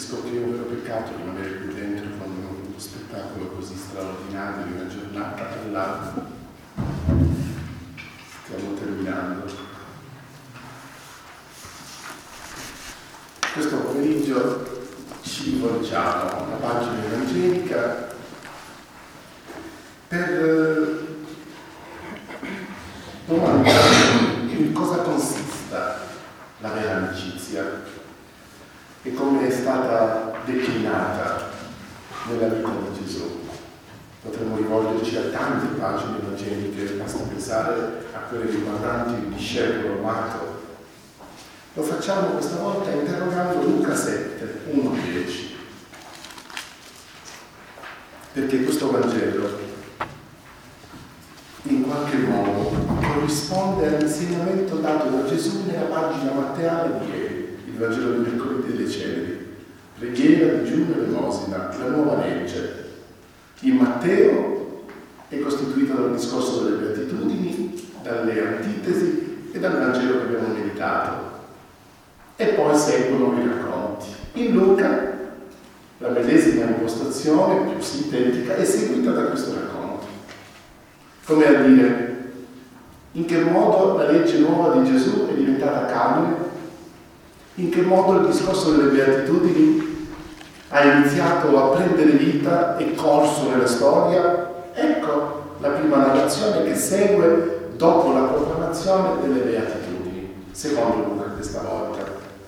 capisco che io ho un vero peccato rimanere qui dentro quando uno spettacolo così straordinario di una giornata all'altra. Stiamo terminando. Questo pomeriggio ci rivolgiamo a una pagina evangelica per domandare in cosa consista la vera amicizia e come è stata declinata nella vita di Gesù. Potremmo rivolgerci a tante pagine evangeliche, basta pensare a quelle riguardanti il discepolo amato. Lo facciamo questa volta interrogando Luca 7, 1-10, perché questo Vangelo in qualche modo corrisponde all'insegnamento dato da Gesù nella pagina matteale di ieri, il Vangelo di mercoledì delle Ceneri, preghiera, digiuno e elemosina, la nuova legge. In Matteo è costituita dal discorso delle beatitudini, dalle antitesi e dal Vangelo che abbiamo meditato. E poi seguono i racconti. In Luca la medesima impostazione, più sintetica, è seguita da questo racconto. Come a dire, in che modo la legge nuova di Gesù è diventata canone, in che modo il discorso delle beatitudini ha iniziato a prendere vita e corso nella storia. Ecco la prima narrazione che segue dopo la proclamazione delle beatitudini, secondo Luca questa volta.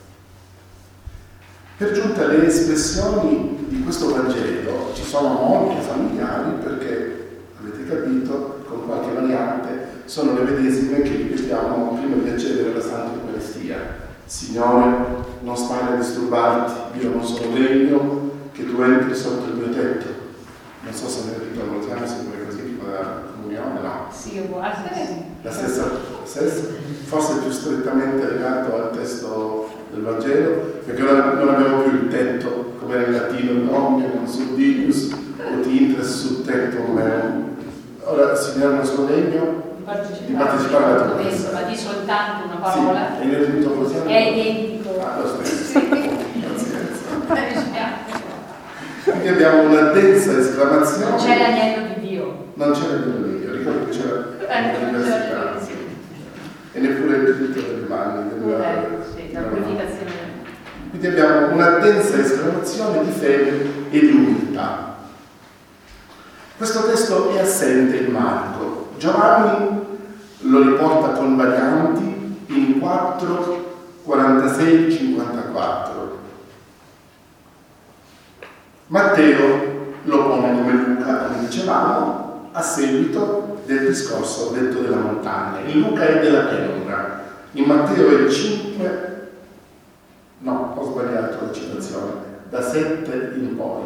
Per giunta le espressioni di questo Vangelo ci sono molto familiari perché, avete capito, con qualche variante, sono le medesime che ripetiamo prima di accedere alla Santa Eucaristia. Signore, non stai a disturbarti, io non sono degno che tu entri sotto il mio tetto. Non so se nel rito ambrosiano si può così tipo della comunione, no? Sì, quasi. La stessa, forse più strettamente legato al testo del Vangelo, perché ora non abbiamo più il tetto, come era in latino, nomine, non subdinius, o ti intres sub tettum. Ora, Signore, non sono degno di partecipare alla tua messa. Ma di soltanto una parola. Sì, e nel rito ambrosiano è identico. Ah, lo stesso. Pazienza. Quindi abbiamo una densa esclamazione. Non c'è l'agnello di Dio. Non c'è l'agnello di Dio, ricordo che c'era l'università. E neppure il diritto delle mani. La purificazione. Quindi abbiamo una densa esclamazione di fede e di umiltà. Questo testo è assente in Marco. Giovanni lo riporta con varianti in 4, 46, 54. Matteo lo pone come Luca, come dicevamo, a seguito del discorso detto della montagna. In Luca è della pianura, in Matteo è il 5, no, ho sbagliato la citazione, da 7 in poi.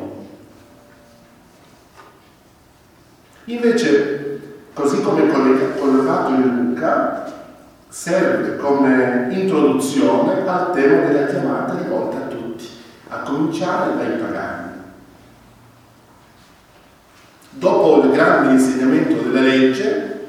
Invece, così come collegato in Luca, serve come introduzione al tema della chiamata rivolta a tutti, a cominciare dai pagani. Dopo il grande insegnamento della legge,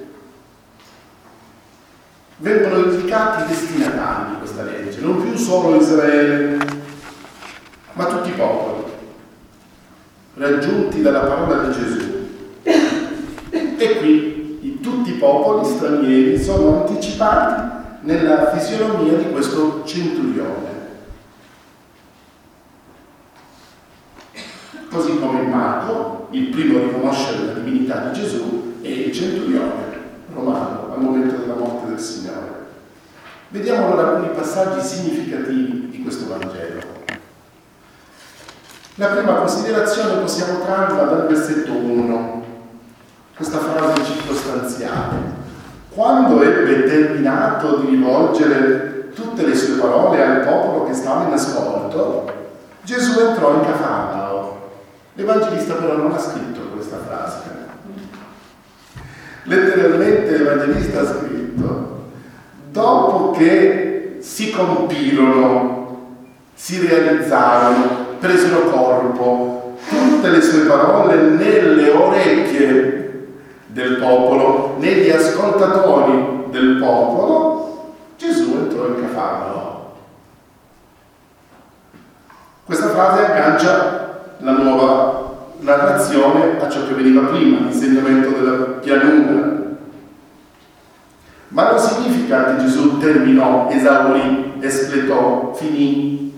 vengono indicati i destinatari di questa legge, non più solo Israele, ma tutti i popoli, raggiunti dalla parola di Gesù. E qui tutti i popoli stranieri sono anticipati nella fisionomia di questo centurione. Così come in Marco, il primo a riconoscere la divinità di Gesù è il centurione romano al momento della morte del Signore. Vediamo allora alcuni passaggi significativi di questo Vangelo. La prima considerazione possiamo trarla dal versetto 1, questa frase circostanziale. Quando ebbe terminato di rivolgere tutte le sue parole al popolo che stava in ascolto, Gesù entrò in Cafarnao. L'Evangelista però non ha scritto questa frase. Letteralmente l'Evangelista ha scritto: dopo che si compirono, si realizzarono, presero corpo tutte le sue parole nelle orecchie del popolo, negli ascoltatori del popolo, Gesù entrò in Cafarnao. Questa frase aggancia la nuova narrazione a ciò che veniva prima, l'insegnamento della pianura. Ma non significa che Gesù terminò, esaurì, espletò, finì.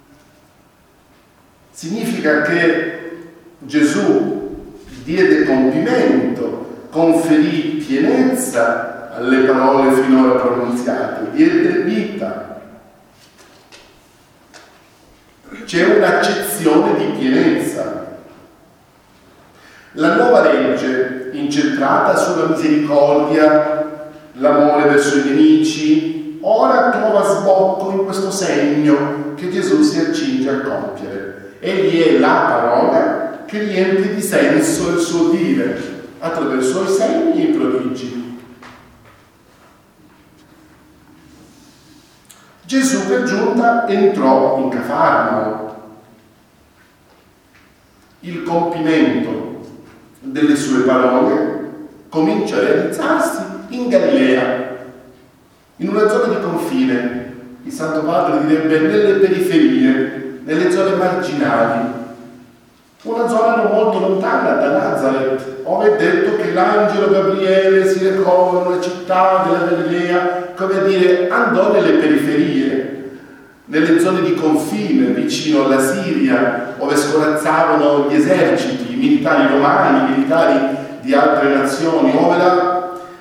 Significa che Gesù diede compimento, conferì pienezza alle parole finora pronunziate, diede vita. C'è un'accezione di pienezza. La nuova legge, incentrata sulla misericordia, l'amore verso i nemici, ora trova sbocco in questo segno che Gesù si accinge a compiere. Egli è la parola che riempie di senso il suo dire attraverso i segni e i prodigi. Gesù per giunta entrò in Cafarnao. Il compimento delle sue parole comincia a realizzarsi in Galilea, in una zona di confine. Il Santo Padre direbbe nelle periferie, nelle zone marginali, una zona non molto lontana da Nazareth, dove è detto che l'angelo Gabriele si recò in una città della Galilea, come a dire andò nelle periferie, nelle zone di confine, vicino alla Siria, dove scorazzavano gli eserciti, i militari romani, i militari di altre nazioni, dove la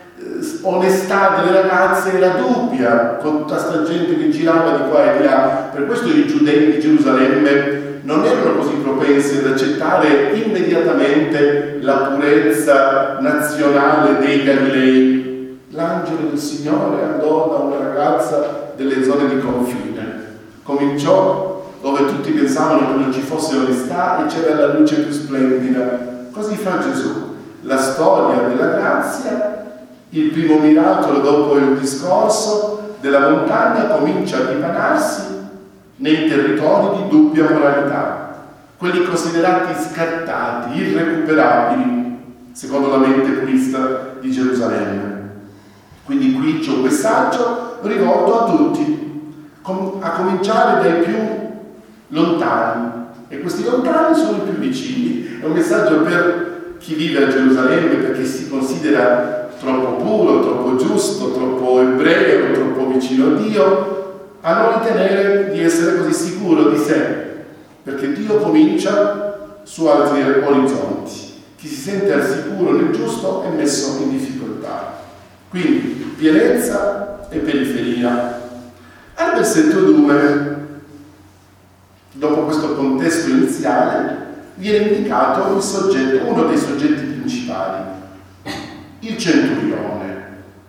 onestà delle ragazze era dubbia, con tutta sta gente che girava di qua e di là. Per questo i giudei di Gerusalemme non erano così propensi ad accettare immediatamente la purezza nazionale dei Galilei. L'angelo del Signore andò da una ragazza delle zone di confine, cominciò dove tutti pensavano che non ci fosse onestà e c'era la luce più splendida. Così fa Gesù. La storia della grazia, il primo miracolo dopo il discorso della montagna, comincia a dipanarsi nei territori di dubbia moralità, quelli considerati scartati, irrecuperabili, secondo la mente purista di Gerusalemme. Quindi qui c'è un messaggio rivolto a tutti, a cominciare dai più lontani, e questi lontani sono i più vicini. È un messaggio per chi vive a Gerusalemme, perché si considera troppo puro, troppo giusto, troppo ebreo, troppo vicino a Dio, a non ritenere di essere così sicuro di sé, perché Dio comincia su altri orizzonti. Chi si sente al sicuro nel giusto è messo in difficoltà. Quindi pienezza e periferia. Al versetto 2, dopo questo contesto iniziale, viene indicato il soggetto, uno dei soggetti principali, il centurione.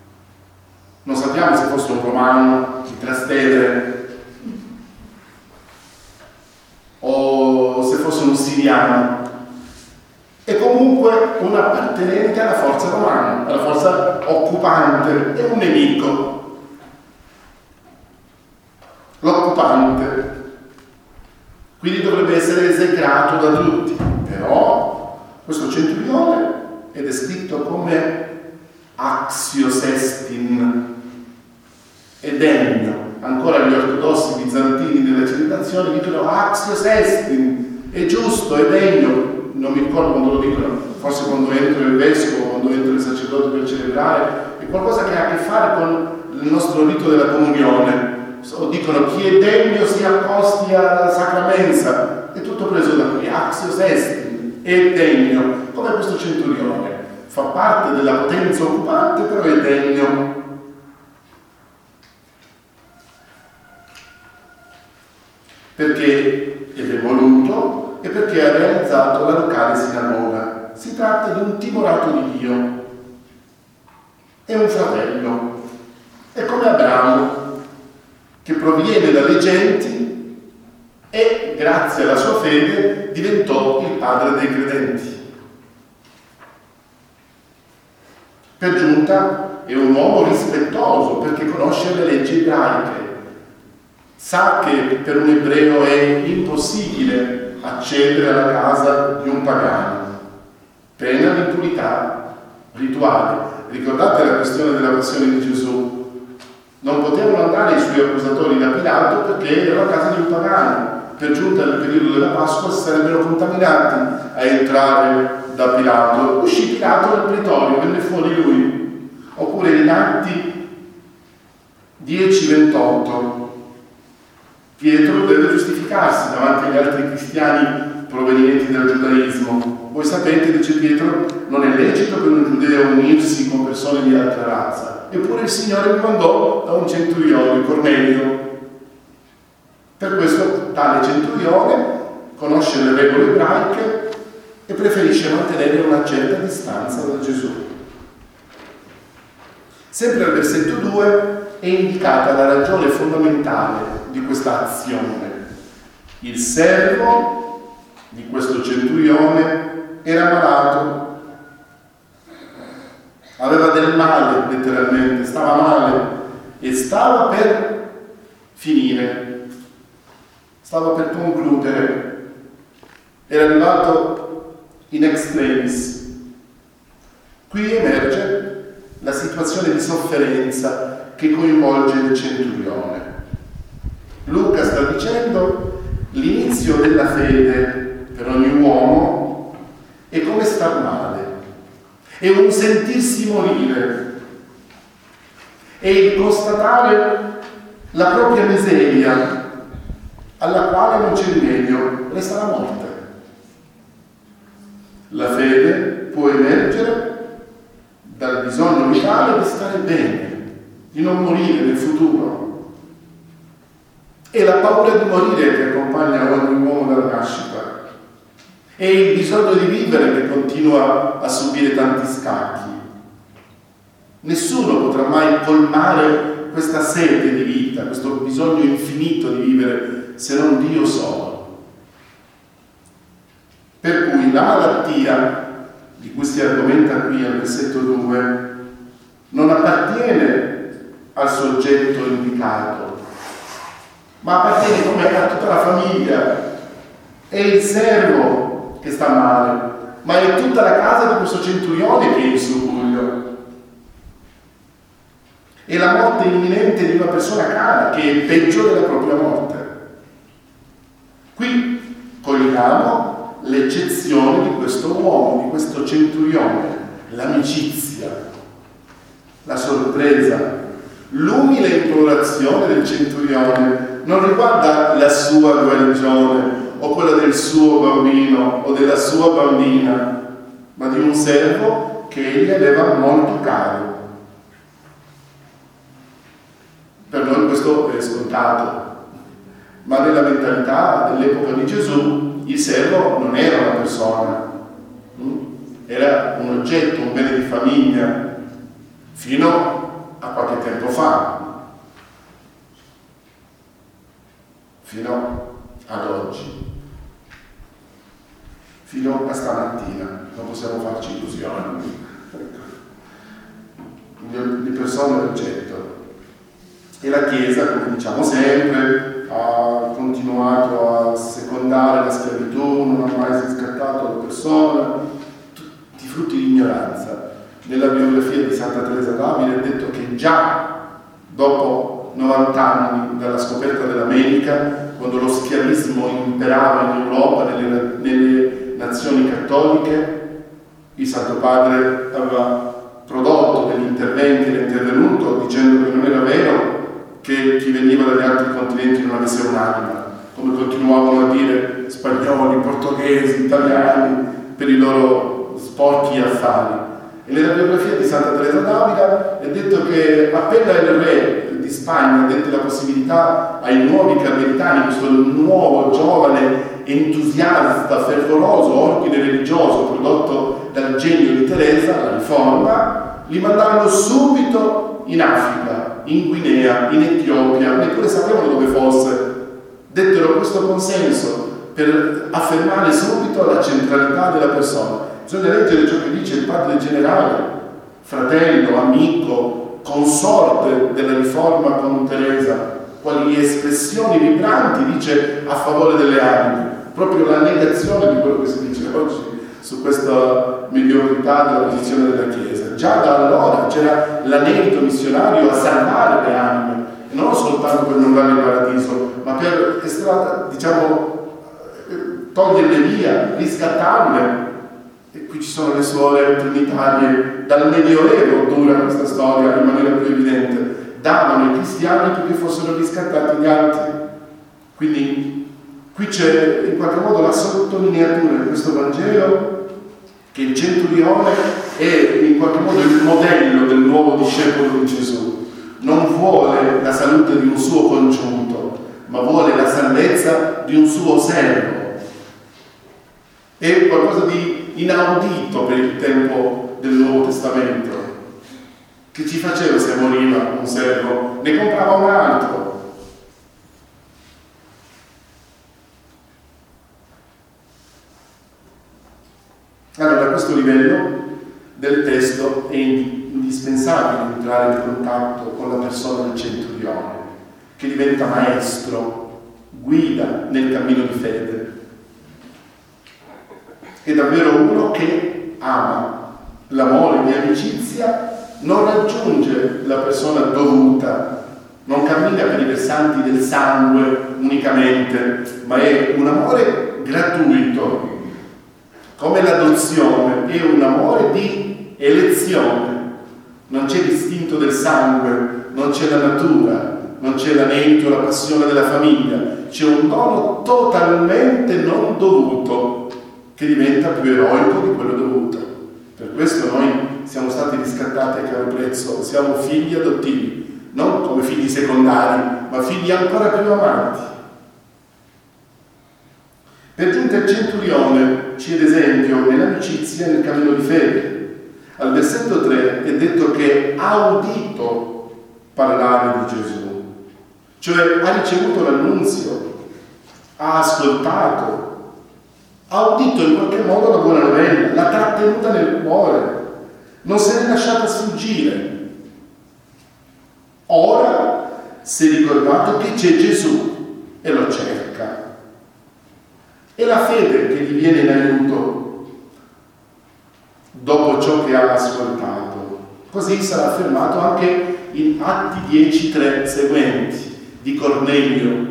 Non sappiamo se fosse un romano, il Trastevere, o se fosse un siriano. È comunque un appartenente alla forza romana, alla forza occupante, è un nemico. L'occupante. Quindi dovrebbe essere esecrato da tutti. Però questo centurione è descritto come axiosestin, è degno. Ancora gli ortodossi bizantini delle celebrazioni dicono axiosestin, è giusto, è degno. Non mi ricordo quando lo dicono, forse quando entra il vescovo, quando entra il sacerdote per celebrare, è qualcosa che ha a che fare con il nostro rito della comunione. O dicono chi è degno si accosti alla sacramenza, è tutto preso da qui, axiosestin, è degno, come questo centurione, fa parte della potenza occupante, però è degno. Perché ed è voluto e perché ha realizzato la locale sinagoga. Si tratta di un timorato di Dio, è un fratello, è come Abramo, che proviene dalle genti e grazie alla sua fede diventò il padre dei credenti. Per giunta è un uomo rispettoso perché conosce le leggi ebraiche, sa che per un ebreo è impossibile accedere alla casa di un pagano, pena l'impurità rituale. Ricordate la questione della passione di Gesù? Non potevano andare i suoi accusatori da Pilato perché era la casa di un pagano. per giunta nel periodo della Pasqua si sarebbero contaminati a entrare da Pilato. Uscì Pilato dal pretorio, venne fuori lui. Oppure in Atti 10:28 Pietro deve giustificarsi davanti agli altri cristiani provenienti dal giudaismo. Voi sapete, dice Pietro, non è lecito per un giudeo unirsi con persone di altra razza. Eppure il Signore mi mandò a un centurione, Cornelio. Per questo tale centurione conosce le regole ebraiche e preferisce mantenere una certa distanza da Gesù. Sempre al versetto 2 è indicata la ragione fondamentale di questa azione. Il servo di questo centurione era malato, aveva del male, letteralmente, stava male e stava per finire, stava per concludere, era arrivato in extremis. Qui emerge la situazione di sofferenza che coinvolge il centurione. Luca sta dicendo l'inizio della fede per ogni uomo è come star male, è un sentirsi morire, è il constatare la propria miseria alla quale non c'è rimedio, resta la morte. La fede può emergere dal bisogno vitale di stare bene, di non morire nel futuro. È la paura di morire che accompagna ogni uomo dalla nascita. È il bisogno di vivere che continua a subire tanti scacchi. Nessuno potrà mai colmare questa sete di vita, questo bisogno infinito di vivere, se non Dio solo. Per cui la malattia di cui si argomenta qui al versetto 2 non appartiene al soggetto indicato, ma appartiene come a tutta la famiglia. È il servo che sta male, ma è tutta la casa di questo centurione che è in subbuglio. È la morte imminente di una persona cara che è peggio della propria morte. Qui cogliamo l'eccezione di questo uomo, di questo centurione, l'amicizia, la sorpresa, l'umile implorazione del centurione non riguarda la sua guarigione o quella del suo bambino o della sua bambina, ma di un servo che egli aveva molto caro. Per noi questo è scontato, ma nella mentalità dell'epoca di Gesù il servo non era una persona, era un oggetto, un bene di famiglia, fino a qualche tempo fa, fino ad oggi, fino a stamattina. Non possiamo farci illusioni. Le persone è l'oggetto. E la Chiesa, come diciamo sempre, ha continuato a secondare la schiavitù, non ha mai riscattato la persona, tutti frutti di ignoranza. Nella biografia di Santa Teresa d'Avila è detto che già dopo 90 anni dalla scoperta dell'America, quando lo schiavismo imperava in Europa, nelle nazioni cattoliche, il Santo Padre aveva prodotto degli interventi ed è intervenuto dicendo che non era vero che chi veniva dagli altri continenti non avesse un'anima, come continuavano a dire spagnoli, portoghesi, italiani per i loro sporchi affari. E nella biografia di Santa Teresa d'Avila è detto che appena il re di Spagna dette la possibilità ai nuovi carmelitani, questo nuovo, giovane, entusiasta, fervoroso ordine religioso prodotto dal genio di Teresa, la riforma, li mandarono subito in Africa, in Guinea, in Etiopia, neppure sapevano dove fosse. Dettero questo consenso per affermare subito la centralità della persona. Bisogna leggere ciò che dice il padre generale, fratello, amico, consorte della riforma con Teresa, quali espressioni vibranti dice a favore delle anime, proprio la negazione di quello che si dice oggi su questa mediocrità della posizione della Chiesa. Già da allora c'era l'anelito missionario a salvare le anime, e non soltanto per non dare il paradiso, ma per toglierle via, riscattarle. E qui ci sono le suore trinitarie, dal Medioevo dura questa storia in maniera più evidente, davano ai cristiani perché fossero riscattati gli altri. Quindi qui c'è in qualche modo la sottolineatura di questo Vangelo che il centurione è in qualche modo il modello del nuovo discepolo di Gesù. Non vuole la salute di un suo congiunto, ma vuole la salvezza di un suo servo. È qualcosa di inaudito per il tempo del Nuovo Testamento. Che ci faceva se moriva un servo? Ne comprava un altro. Allora, a questo livello del testo è indispensabile entrare in contatto con la persona del centurione, che diventa maestro, guida nel cammino di fede. È davvero uno che ama. L'amore di amicizia non raggiunge la persona dovuta, non cammina per i versanti del sangue unicamente, ma è un amore gratuito. Come l'adozione è un amore di elezione, non c'è l'istinto del sangue, non c'è la natura, non c'è l'anelito, la passione della famiglia, c'è un dono totalmente non dovuto che diventa più eroico di quello dovuto. Per questo noi siamo stati riscattati a caro prezzo, siamo figli adottivi, non come figli secondari, ma figli ancora più amati. Per giunta il centurione ci è l'esempio nell'amicizia e nel cammino di fede. Al versetto 3 è detto che ha udito parlare di Gesù, cioè ha ricevuto l'annunzio, ha ascoltato, ha udito in qualche modo la buona novella, l'ha trattenuta nel cuore, non se n'è lasciata sfuggire. Ora si è ricordato che c'è Gesù e lo cerca. È la fede che gli viene in aiuto dopo ciò che ha ascoltato. Così sarà affermato anche in Atti 10:3 seguenti di Cornelio.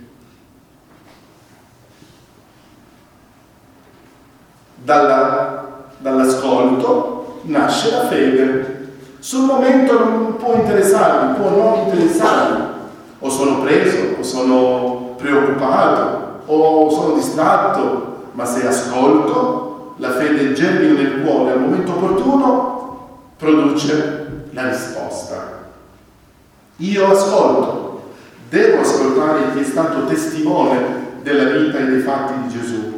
Dall'ascolto nasce la fede. Sul momento non può interessarmi, può non interessarmi. O sono preso, o sono preoccupato, o sono distratto, ma se ascolto, la fede germina nel cuore al momento opportuno, produce la risposta. Io ascolto, devo ascoltare chi è stato testimone della vita e dei fatti di Gesù.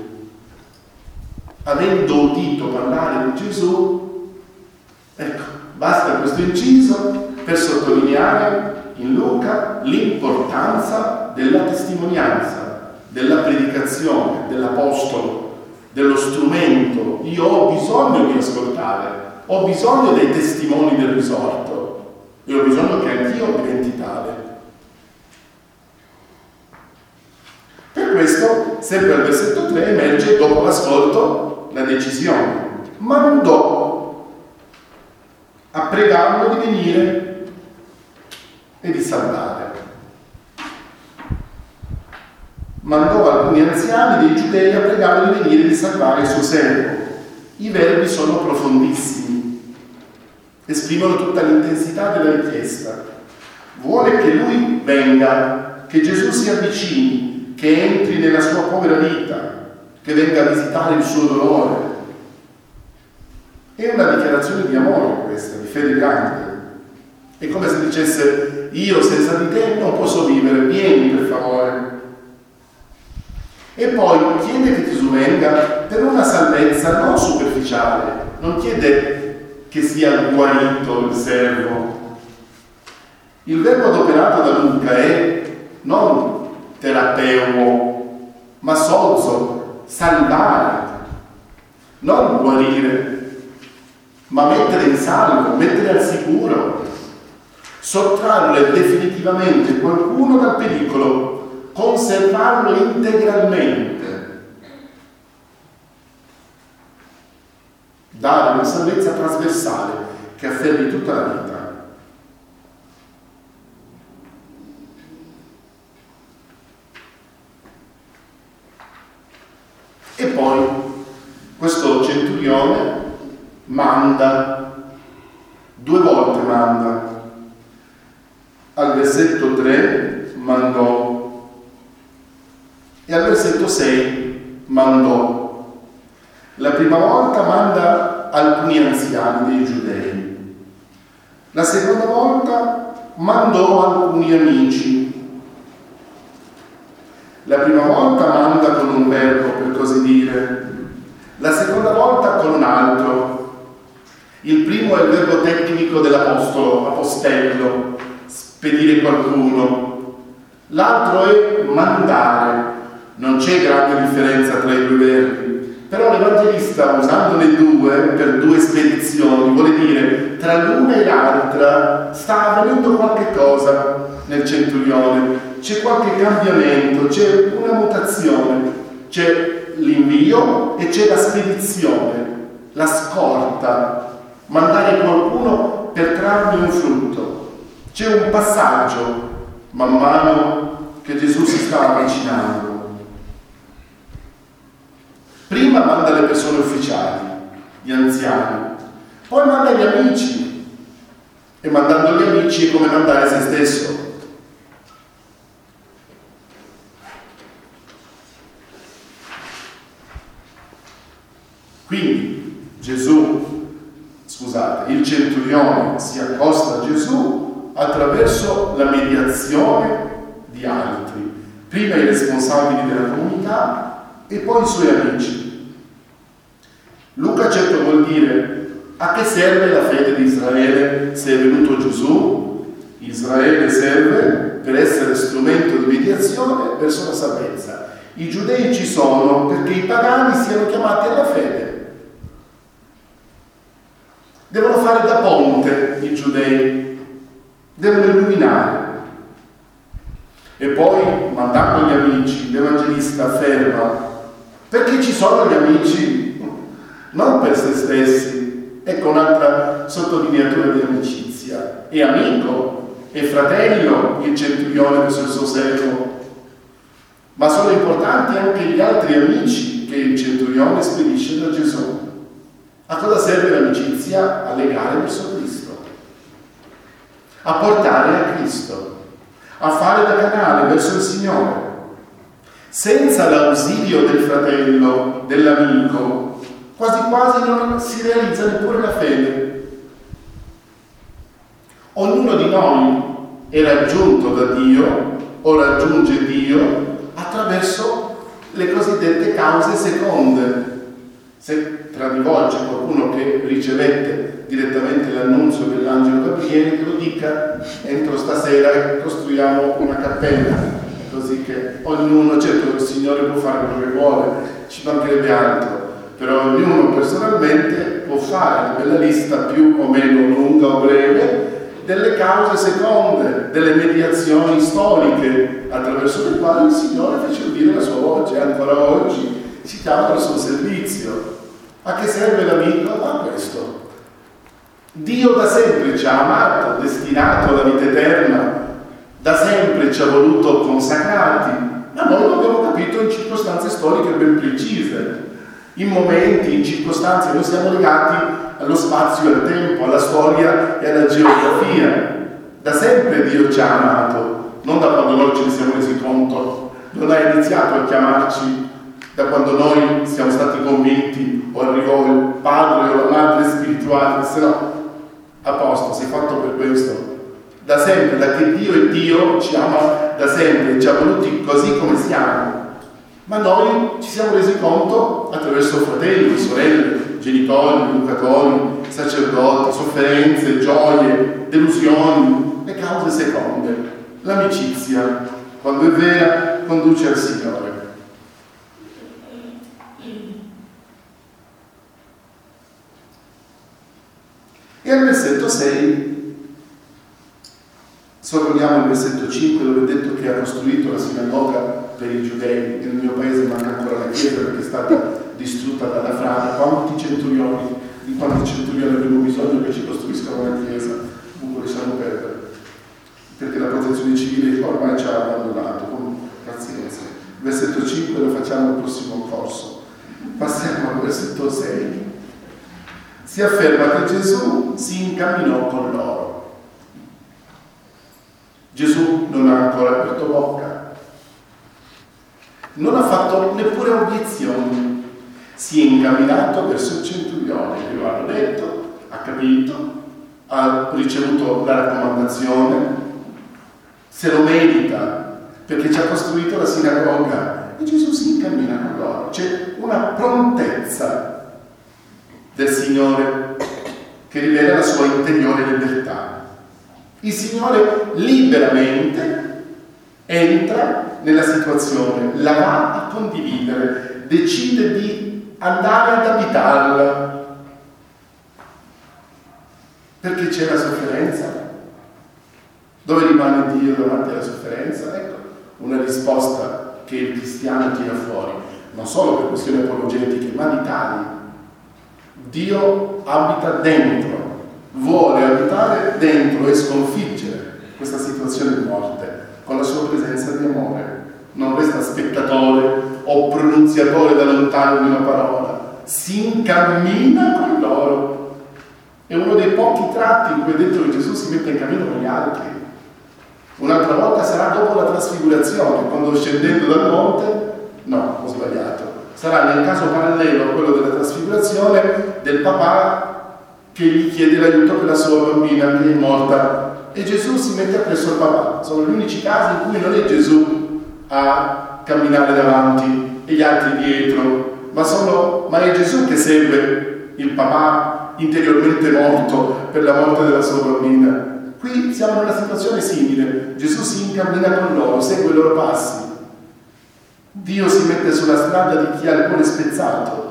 Avendo udito parlare di Gesù, ecco, basta questo inciso per sottolineare in Luca l'importanza della testimonianza, della predicazione, dell'apostolo, dello strumento. Io ho bisogno di ascoltare, ho bisogno dei testimoni del risorto e ho bisogno che anch'io diventi tale. Per questo, sempre al versetto 3, emerge dopo l'ascolto la decisione. Mandò a pregarlo di venire e di salvare. Mandò alcuni anziani dei giudei a pregarlo di venire e di salvare il suo servo. I verbi sono profondissimi, esprimono tutta l'intensità della richiesta. Vuole che lui venga, che Gesù si avvicini, che entri nella sua povera vita, che venga a visitare il suo dolore. È una dichiarazione di amore questa, di fede grande. È come se dicesse: io senza di te non posso vivere, vieni per favore. E poi chiede che Gesù venga per una salvezza non superficiale, non chiede che sia guarito il servo. Il verbo adoperato da Luca è non terapeuo, ma sozo, salvare, non guarire, ma mettere in salvo, mettere al sicuro, sottrarre definitivamente qualcuno dal pericolo, conservarlo integralmente, dare una salvezza trasversale che afferri tutta la vita. poi questo centurione manda, 2 volte manda. Al versetto 3 mandò e al versetto 6 mandò. La prima volta manda alcuni anziani dei giudei, la seconda volta mandò alcuni amici. La prima volta manda con un verbo, per così dire, la seconda volta con un altro. Il primo è il verbo tecnico dell'apostolo, apostello, spedire qualcuno. L'altro è mandare. Non c'è grande differenza tra i 2 verbi, però l'Evangelista, usandone 2 per 2 spedizioni, vuole dire tra l'una e l'altra sta avvenendo qualche cosa nel centurione, c'è qualche cambiamento, c'è una mutazione, c'è l'invio e c'è la spedizione, la scorta, mandare qualcuno per trarne un frutto. C'è un passaggio man mano che Gesù si sta avvicinando. Prima manda le persone ufficiali, gli anziani, poi manda gli amici, e mandando gli amici è come mandare se stesso. Quindi il centurione si accosta a Gesù attraverso la mediazione di altri, prima i responsabili della comunità e poi i suoi amici. Luca certo vuol dire: a che serve la fede di Israele se è venuto Gesù? Israele serve per essere strumento di mediazione verso la salvezza. I giudei ci sono perché i pagani siano chiamati alla fede. Devono fare da ponte i giudei, devono illuminare. E poi, mandando gli amici, l'Evangelista afferma: perché ci sono gli amici? Non per se stessi. Ecco un'altra sottolineatura di amicizia. È amico, è fratello il centurione verso il suo servo, ma sono importanti anche gli altri amici che il centurione spedisce da Gesù. A cosa serve l'amicizia? A legare verso Cristo, a portare a Cristo, a fare da canale verso il Signore. Senza l'ausilio del fratello, dell'amico, quasi quasi non si realizza neppure la fede. Ognuno di noi è raggiunto da Dio o raggiunge Dio attraverso le cosiddette cause seconde. Se tra di voi c'è qualcuno che ricevette direttamente l'annunzio dell'angelo Gabriele, che lo dica: entro stasera costruiamo una cappella, così che ognuno, certo il Signore può fare quello che vuole, ci mancherebbe altro, però ognuno personalmente può fare una bella lista più o meno lunga o breve delle cause seconde, delle mediazioni storiche attraverso le quali il Signore fece udire la sua voce. Ancora oggi ci chiama al suo servizio. A che serve l'amico? A questo. Dio da sempre ci ha amato, destinato alla vita eterna, da sempre ci ha voluto consacrati, ma noi lo abbiamo capito in circostanze storiche ben precise, in momenti, in circostanze. Noi siamo legati allo spazio e al tempo, alla storia e alla geografia. Da sempre Dio ci ha amato, non da quando noi ce ne siamo resi conto. Non ha iniziato a chiamarci da quando noi siamo stati convinti o arrivò il padre o la madre spirituale, se no, a posto, sei fatto per questo. Da sempre, da che Dio è Dio, ci ama da sempre, ci ha voluti così come siamo. Ma noi ci siamo resi conto attraverso fratelli, sorelle, genitori, educatori, sacerdoti, sofferenze, gioie, delusioni, le cause seconde. L'amicizia, quando è vera, conduce al Signore. E al versetto 6 sorvoliamo il versetto 5, dove è detto che ha costruito la sinagoga per i giudei. Nel mio paese manca ancora la chiesa perché è stata distrutta dalla frana. Di quanti centurioni abbiamo bisogno che ci costruiscano la chiesa? Comunque lasciamo perdere, perché la protezione civile ormai ci ha abbandonato. Pazienza. Versetto 5 lo facciamo al prossimo corso. versetto 6, si afferma che Gesù si incamminò con loro. Gesù non ha ancora aperto bocca, non ha fatto neppure obiezioni, si è incamminato verso il centurione, che lo hanno detto, ha capito, ha ricevuto la raccomandazione, se lo merita perché ci ha costruito la sinagoga, e Gesù si incammina con loro. C'è una prontezza del Signore che rivela la sua interiore libertà. Il Signore liberamente entra nella situazione, la va a condividere, decide di andare ad abitarla. Perché c'è la sofferenza? Dove rimane Dio davanti alla sofferenza? Ecco, una risposta che il cristiano tira fuori, non solo per questioni apologetiche, ma vitali. Dio abita dentro, vuole abitare dentro e sconfiggere questa situazione di morte con la sua presenza di amore. Non resta spettatore o pronunziatore da lontano di una parola, si incammina con loro. È uno dei pochi tratti in cui è detto che Gesù si mette in cammino con gli altri. Un'altra volta sarà dopo la trasfigurazione, quando scendendo dal monte, no, ho sbagliato, sarà nel caso parallelo a quello della trasfigurazione del papà che gli chiede l'aiuto per la sua bambina che è morta, e Gesù si mette appresso al papà. Sono gli unici casi in cui non è Gesù a camminare davanti e gli altri dietro, ma è Gesù che segue il papà interiormente morto per la morte della sua bambina. Qui siamo in una situazione simile. Gesù si incammina con loro, segue i loro passi. Dio si mette sulla strada di chi ha il cuore spezzato.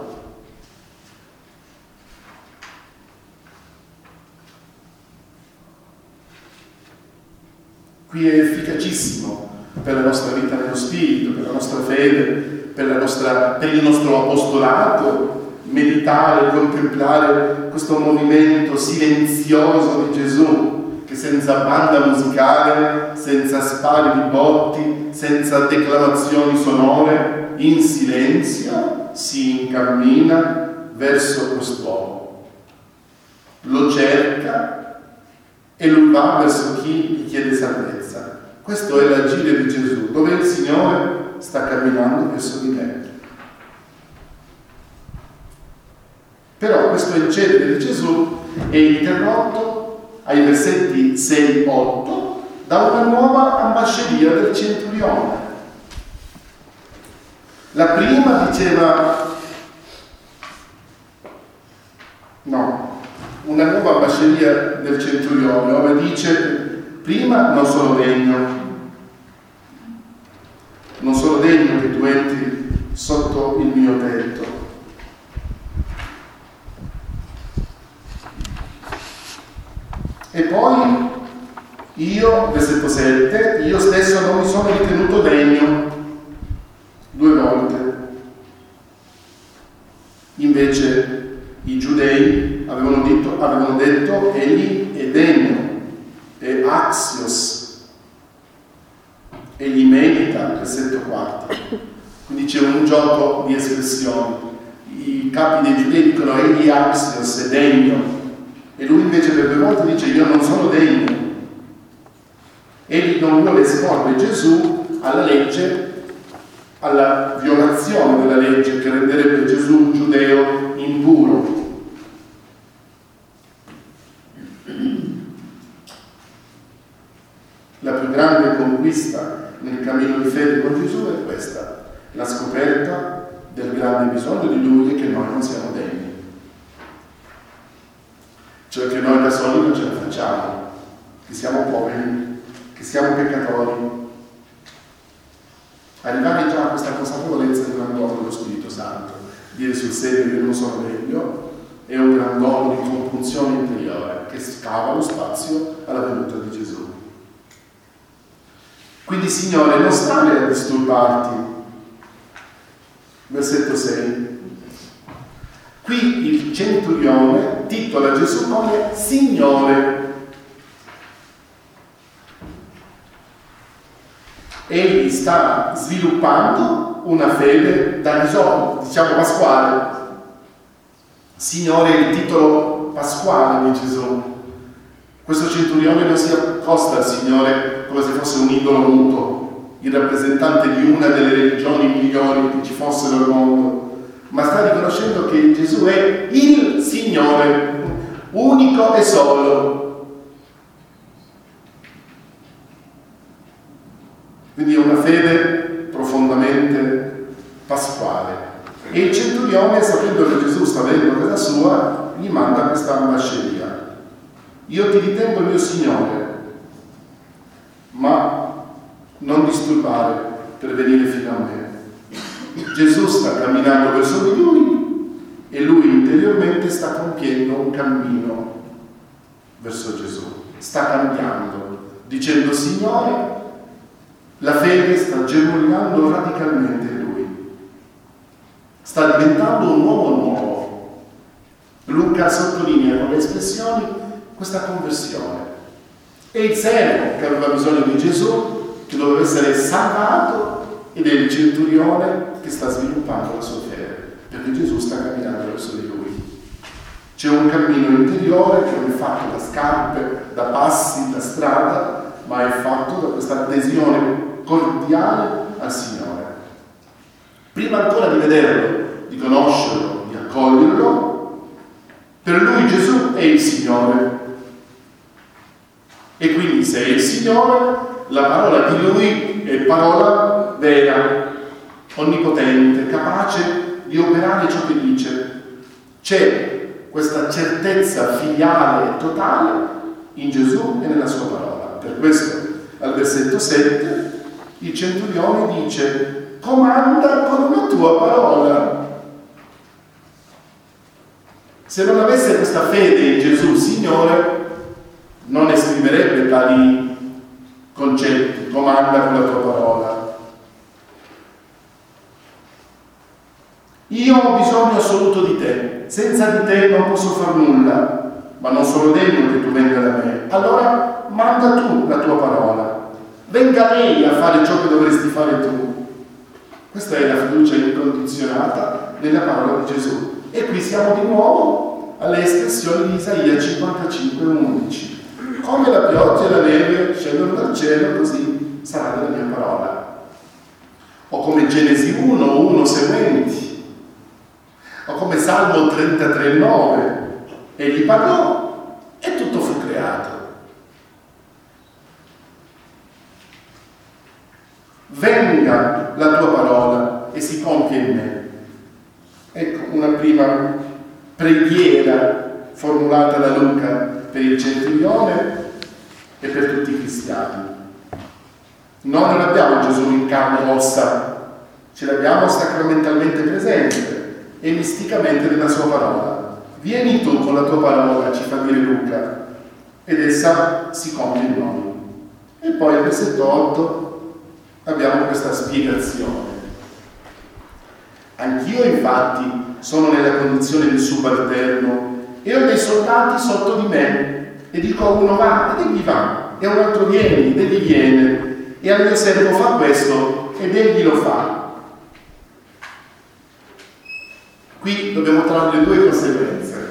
Qui è efficacissimo per la nostra vita nello spirito, per la nostra fede, per il nostro apostolato, meditare, contemplare questo movimento silenzioso di Gesù, che senza banda musicale, senza spari di botti, senza declamazioni sonore, in silenzio si incammina verso quest'uomo. Lo cerca e lui va verso chi gli chiede salvezza. Questo è l'agire di Gesù, dove il Signore sta camminando verso di me. Però questo incedere di Gesù è interrotto ai versetti 6-8 da una nuova ambasceria del centurione. La prima diceva una nuova ambasceria del centurione, dove dice: prima non sono degno che tu entri sotto il mio tetto. E poi io, versetto 7, io stesso non mi sono ritenuto degno, 2 volte. Invece i giudei avevano detto egli è degno, è axios, egli merita, versetto 4. Quindi c'è un gioco di espressioni. I capi dei giudei dicono egli è axios, è degno. E lui invece per 2 volte dice io non sono degno. Egli non vuole esporre Gesù alla legge, alla violazione della legge che renderebbe Gesù un giudeo impuro. La più grande conquista nel cammino di fede con Gesù è questa, la scoperta del grande bisogno di Lui e che noi non siamo degni. Cioè che noi da soli non ce la facciamo, che siamo poveri, che siamo peccatori. Arrivare già a questa consapevolezza è un gran dono dello Spirito Santo. Dire sul serio io non sono degno è un gran dono di compunzione interiore che scava lo spazio alla venuta di Gesù. Quindi Signore, non stare a disturbarti. Versetto 6. Qui il centurione titola Gesù come Signore. Egli sta sviluppando una fede da risolvere, diciamo pasquale. Signore è il titolo pasquale di Gesù. Questo centurione non si accosta al Signore come se fosse un idolo muto, il rappresentante di una delle religioni migliori che ci fossero al mondo, ma sta riconoscendo che Gesù è il Signore, unico e solo. Quindi è una fede profondamente pasquale. E il centurione, sapendo che Gesù sta venendo a casa sua, gli manda questa ambasceria. Io ti ritengo il mio Signore, ma non disturbare per venire fino a me. Gesù sta camminando verso di lui e lui interiormente sta compiendo un cammino verso Gesù. Sta cambiando, dicendo: Signore, la fede sta germogliando radicalmente in lui. Sta diventando un uomo nuovo. Luca sottolinea con le espressioni questa conversione. È il servo che aveva bisogno di Gesù, che doveva essere salvato, ed è il centurione che sta sviluppando la sua fede, perché Gesù sta camminando verso di lui. C'è un cammino interiore che non è fatto da scarpe, da passi, da strada, ma è fatto da questa adesione cordiale al Signore. Prima ancora di vederlo, di conoscerlo, di accoglierlo, per lui Gesù è il Signore. E quindi se è il Signore, la parola di lui è parola vera, onnipotente, capace di operare ciò che dice. C'è questa certezza filiale totale in Gesù e nella sua parola. Per questo al versetto 7 il centurione dice: comanda con una tua parola. Se non avesse questa fede in Gesù Signore, non esprimerebbe tali concetti: comanda con la tua parola. Io ho bisogno assoluto di te, senza di te non posso far nulla, ma non sono degno che tu venga da me. Allora manda tu la tua parola, venga lei a fare ciò che dovresti fare tu. Questa è la fiducia incondizionata nella parola di Gesù. E qui siamo di nuovo alle espressioni di Isaia 55:11. Come la pioggia e la neve scendono dal cielo, così sarà della mia parola. O come Genesi 1 seguenti, o come Salmo 33:9. Egli parlò e tutto fu creato. Venga la tua parola e si compie in me. Ecco una prima preghiera formulata da Luca per il centurione e per tutti i cristiani. Noi non abbiamo Gesù in carne e ossa, ce l'abbiamo sacramentalmente presente e misticamente nella sua parola. Vieni tu con la tua parola, ci fa dire Luca, ed essa si compie in noi. E poi al versetto 8 abbiamo questa spiegazione. Anch'io infatti sono nella condizione di subalterno e ho dei soldati sotto di me, e dico a uno va ed egli va, e a un altro vieni ed egli viene, e al mio servo fa questo ed egli lo fa. Qui dobbiamo trarre due conseguenze.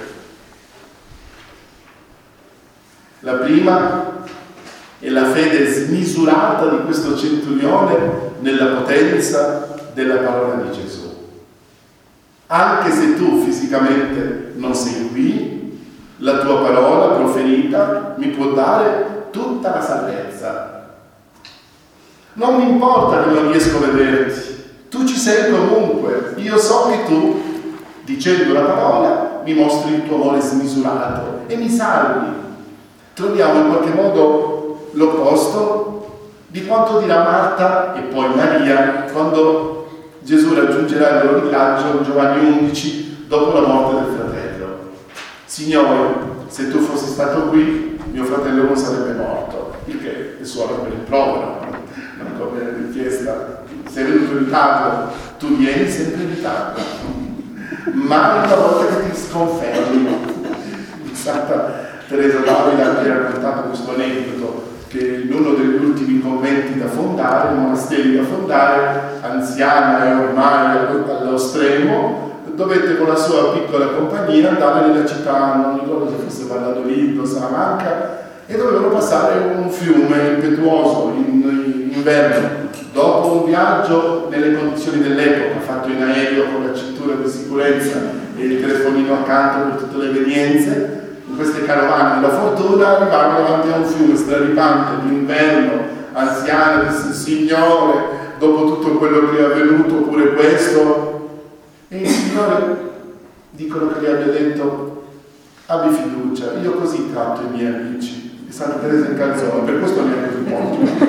La prima è la fede smisurata di questo centurione nella potenza della parola di Gesù. Anche se tu fisicamente non sei qui, la tua parola proferita mi può dare tutta la salvezza. Non mi importa che non riesco a vederti, tu ci sei comunque. Io so che tu, dicendo la parola, mi mostri il tuo amore smisurato e mi salvi. Troviamo in qualche modo l'opposto di quanto dirà Marta e poi Maria quando Gesù raggiungerà il loro villaggio, Giovanni 11, dopo la morte del fratello. Signore, se tu fossi stato qui, mio fratello non sarebbe morto. Il che è suono per il provero, non come richiesta. Sei venuto in ritardo, tu vieni sempre in ritardo. Mai una volta che ti sconfermi. Santa Teresa d'Avila mi ha raccontato questo aneddoto che in uno degli ultimi conventi da fondare, monasteri da fondare, anziana e ormai allo stremo, dovette con la sua piccola compagnia andare nella città, non ricordo se fosse Valladolid o Salamanca, e dovevano passare un fiume impetuoso in inverno. Dopo un viaggio nelle condizioni dell'epoca, fatto in aereo con la cintura di sicurezza e il telefonino accanto per tutte le evenienze, in queste carovane della fortuna arrivarono davanti a un fiume straripante d'inverno, anziano, disse: Signore, dopo tutto quello che è avvenuto, pure questo. E il Signore, dicono che gli abbia detto: abbi fiducia, io così tratto i miei amici. E Santa Teresa in Canzone, per questo neanche un po'.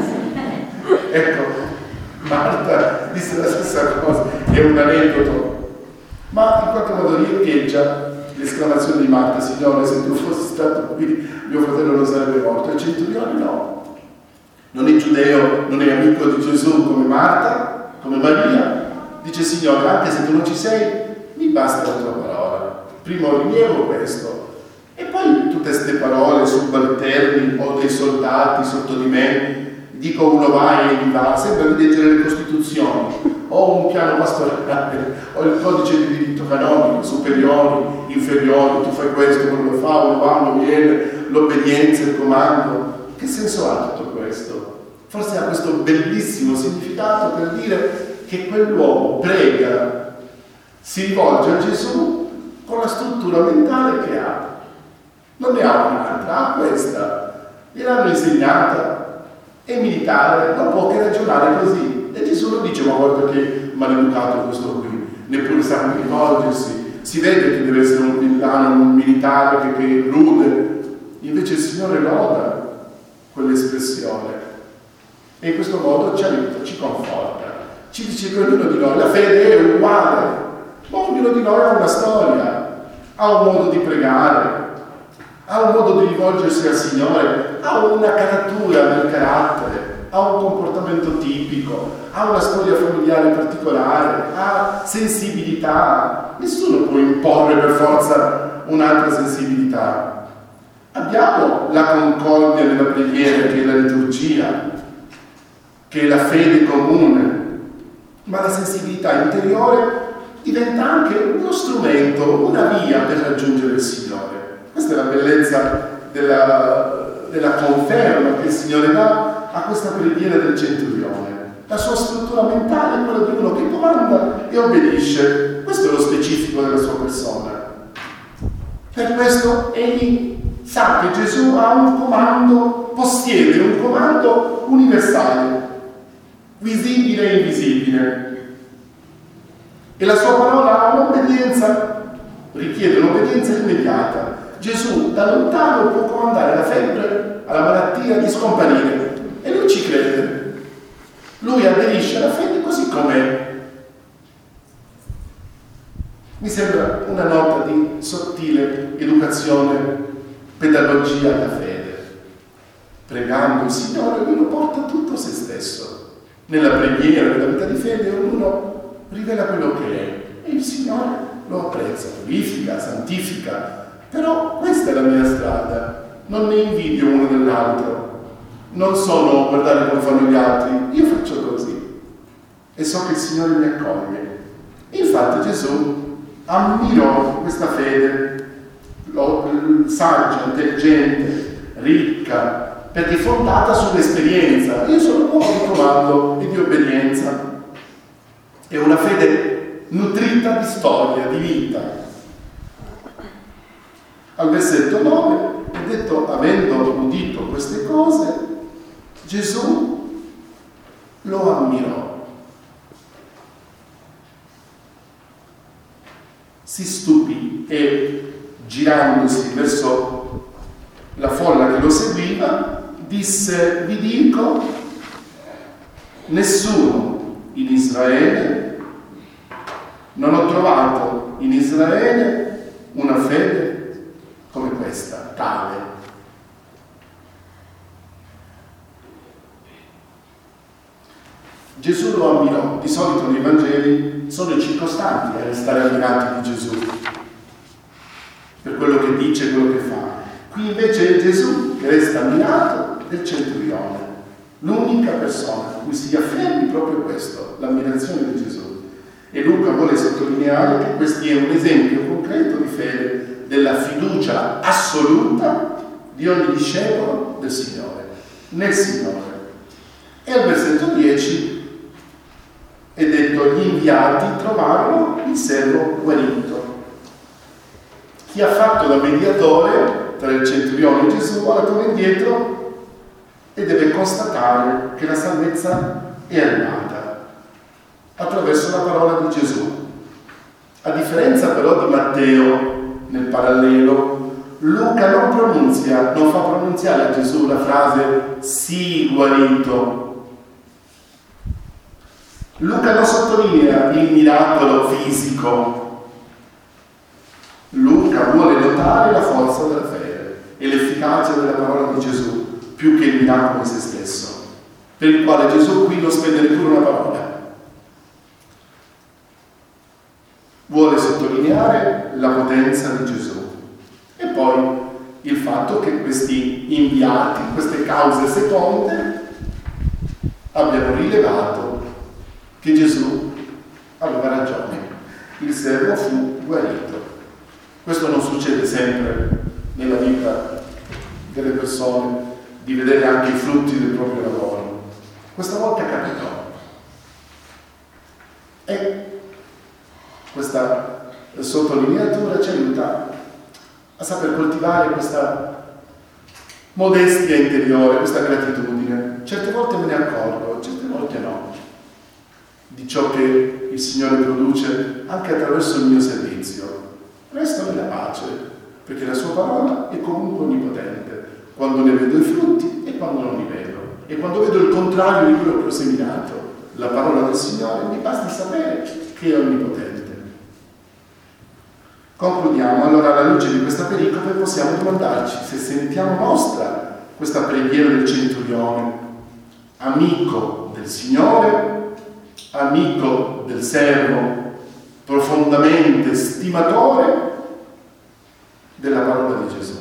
Ecco, Marta disse la stessa cosa, è un aneddoto, ma in qualche modo riecheggia l'esclamazione di Marta: Signore, se tu fossi stato qui, mio fratello non sarebbe morto. E il centurione no, non è giudeo, non è amico di Gesù come Marta, come Maria. Dice: Signore, anche se tu non ci sei, mi basta la tua parola. Primo rilievo questo. E poi tutte queste parole subalterni o dei soldati sotto di me, dico uno va e gli va, sembra di leggere le Costituzioni, o un piano pastorale, o il codice di diritto canonico, superiori, inferiori, tu fai questo, quello lo fa, uno va, uno viene, l'obbedienza, il comando. Che senso ha tutto questo? Forse ha questo bellissimo significato per dire che quell'uomo prega, si rivolge a Gesù con la struttura mentale che ha. Non ne ha un'altra, ha questa. Gliel'hanno insegnata, è militare, non può che ragionare così. E Gesù lo dice: ma guarda che maleducato questo qui, neppure sa come rivolgersi. Si vede che deve essere un villano, un militare che è rude. Invece il Signore loda quell'espressione. E in questo modo ci aiuta, ci conforta. Ci dice che ognuno di noi, la fede è uguale, ma ognuno di noi ha una storia, ha un modo di pregare, ha un modo di rivolgersi al Signore, ha una caratura nel carattere, ha un comportamento tipico, ha una storia familiare particolare, ha sensibilità. Nessuno può imporre per forza un'altra sensibilità. Abbiamo la concordia nella preghiera, che è la liturgia, che è la fede comune, ma la sensibilità interiore diventa anche uno strumento, una via per raggiungere il Signore. Questa è la bellezza della conferma che il Signore dà a questa preghiera del centurione. La sua struttura mentale è quella di uno che comanda e obbedisce. Questo è lo specifico della sua persona. Per questo egli sa che Gesù ha un comando, possiede un comando universale, visibile e invisibile. E la sua parola ha un'obbedienza, richiede un'obbedienza immediata. Gesù da lontano può comandare alla febbre, alla malattia di scomparire, e lui ci crede. Lui aderisce alla fede così com'è. Mi sembra una nota di sottile educazione, pedagogia alla fede. Pregando il Signore, ognuno porta tutto se stesso. Nella preghiera, nella vita di fede, ognuno rivela quello che è, e il Signore lo apprezza, purifica, santifica. Però questa è la mia strada, non ne invidio uno dell'altro, non sono guardare come fanno gli altri, io faccio così e so che il Signore mi accoglie. Infatti Gesù ammirò questa fede, saggia, intelligente, ricca, perché fondata sull'esperienza. Io sono un uomo di comando e di obbedienza. È una fede nutrita di storia, di vita. Al versetto 9 è detto: avendo udito queste cose, Gesù lo ammirò. Si stupì e, girandosi verso la folla che lo seguiva, disse: vi dico, nessuno in Israele, non ho trovato in Israele una fede come questa, tale. Gesù lo ammirò. Di solito nei Vangeli sono i circostanti a restare ammirati di Gesù, per quello che dice, quello che fa. Qui invece è Gesù che resta ammirato del centurione, l'unica persona a cui si affermi proprio questo, l'ammirazione di Gesù. E Luca vuole sottolineare che questo è un esempio concreto di fede, della fiducia assoluta di ogni discepolo del Signore, nel Signore. E al versetto 10 è detto: gli inviati trovarono il servo guarito. Chi ha fatto da mediatore tra il centurione e Gesù ora torna indietro e deve constatare che la salvezza è arrivata attraverso la parola di Gesù. A differenza però di Matteo, nel parallelo, Luca non fa pronunziare a Gesù la frase "sii guarito". Luca non sottolinea il miracolo fisico. Luca vuole notare la forza della fede e l'efficacia della parola di Gesù, più che il miracolo in se stesso, per il quale Gesù qui non spende neppure una parola. Vuole sottolineare la potenza di Gesù e poi il fatto che questi inviati, queste cause seconde, abbiano rilevato che Gesù aveva ragione, il servo fu guarito. Questo non succede sempre nella vita delle persone, di vedere anche i frutti del proprio lavoro. Questa volta capitò. E questa sottolineatura ci aiuta a saper coltivare questa modestia interiore, questa gratitudine. Certe volte me ne accorgo, certe volte no, di ciò che il Signore produce anche attraverso il mio servizio. Resto nella pace, perché la sua parola è comunque onnipotente, quando ne vedo i frutti e quando non li vedo. E quando vedo il contrario di quello che ho seminato, la parola del Signore, mi basta sapere che è onnipotente. Concludiamo. Allora, alla luce di questa pericope possiamo domandarci se sentiamo nostra questa preghiera del centurione, amico del Signore, amico del servo, profondamente stimatore della parola di Gesù.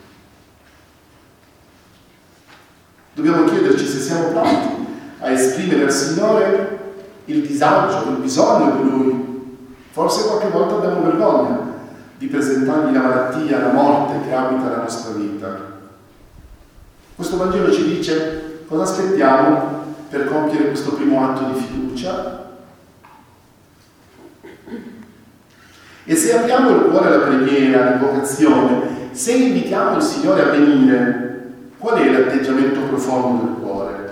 Dobbiamo chiederci se siamo pronti a esprimere al Signore il disagio, il bisogno di Lui. Forse qualche volta abbiamo vergogna di presentargli la malattia, la morte che abita la nostra vita. Questo Vangelo ci dice cosa aspettiamo per compiere questo primo atto di fiducia. E se apriamo il cuore alla preghiera, all'invocazione, se invitiamo il Signore a venire, qual è l'atteggiamento profondo del cuore?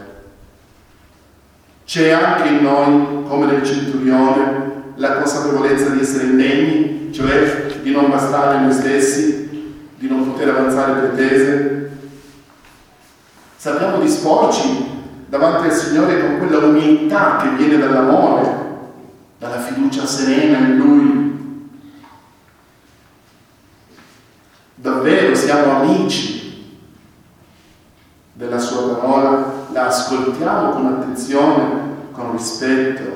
C'è anche in noi, come nel centurione, la consapevolezza di essere indegni, cioè di non bastare noi stessi, di non poter avanzare pretese? Sappiamo disporci davanti al Signore con quella umiltà che viene dall'amore, dalla fiducia serena in Lui? Davvero siamo amici della sua parola? La ascoltiamo con attenzione, con rispetto?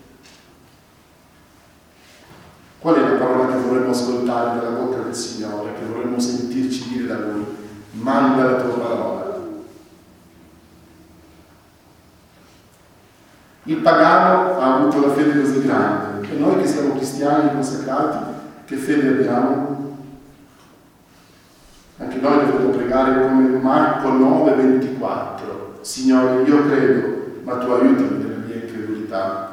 Qual è la parola che vorremmo ascoltare dalla bocca del Signore, che vorremmo sentirci dire da Lui? Manda la tua parola. Il pagano ha avuto la fede così grande, e noi che siamo cristiani consacrati, che fede abbiamo? Anche noi dovremmo pregare come Marco 9,24. Signore, io credo, ma tu aiutami nella mia incredulità.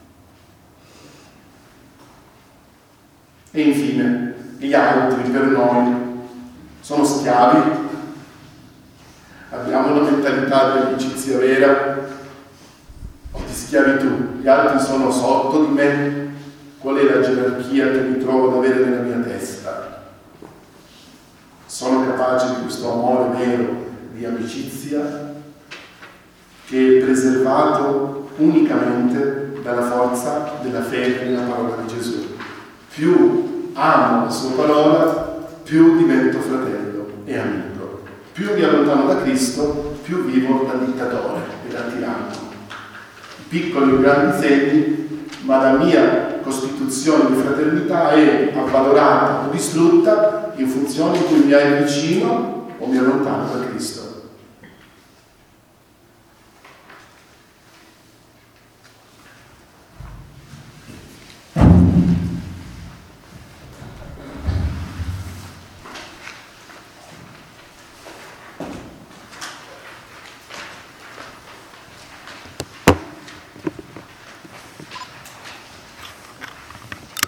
E infine, gli altri per noi sono schiavi. Abbiamo una mentalità di amicizia vera o di schiavitù. Gli altri sono sotto di me. Qual è la gerarchia che mi trovo ad avere nella mia testa? Sono capace di questo amore vero di amicizia che è preservato unicamente dalla forza della fede nella parola di Gesù. Più amo la sua parola, più divento fratello e amico. Più mi allontano da Cristo, più vivo da dittatore e da tiranno. Piccoli o grandi segni, ma la mia costituzione di fraternità è avvalorata o distrutta in funzione di cui mi avvicino o mi allontano da Cristo.